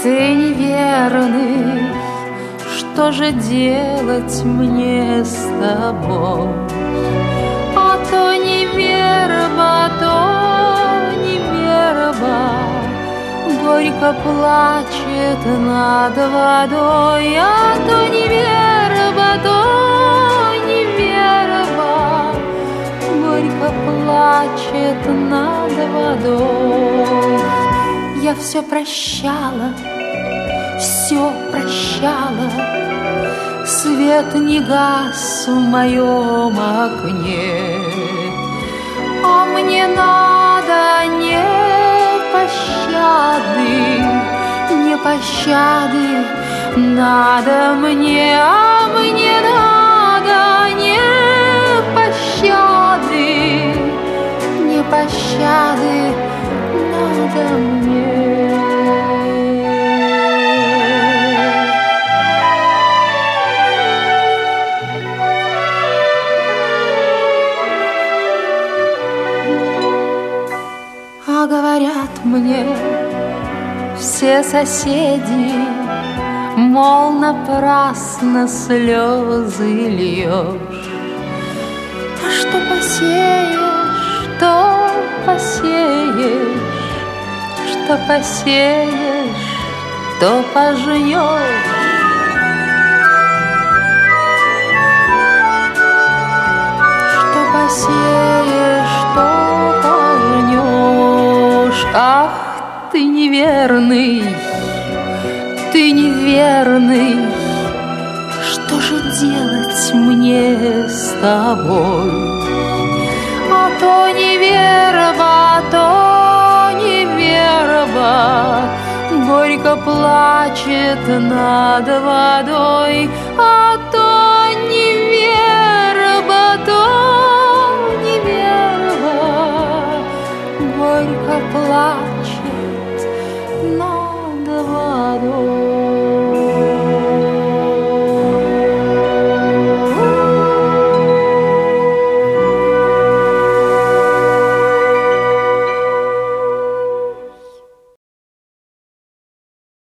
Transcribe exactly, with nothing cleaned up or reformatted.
Ты неверный, что же делать мне с тобой? А то не верба, то не верба, горько плачет над водой. А то не верба, то не верба, горько плачет над водой. Я все прощала, все прощала, свет не гас в моем окне. А мне надо не пощады, не пощады, надо мне, а мне надо не пощады, не пощады, надо мне. А говорят мне все соседи, мол, напрасно слезы льешь. А что посеешь, то посеешь, что посеешь, то пожнешь. Что посеешь, то пожнешь. Ах, ты неверный, ты неверный, что же делать мне с тобой? А то не верба, то не верба, горько плачет над водой. А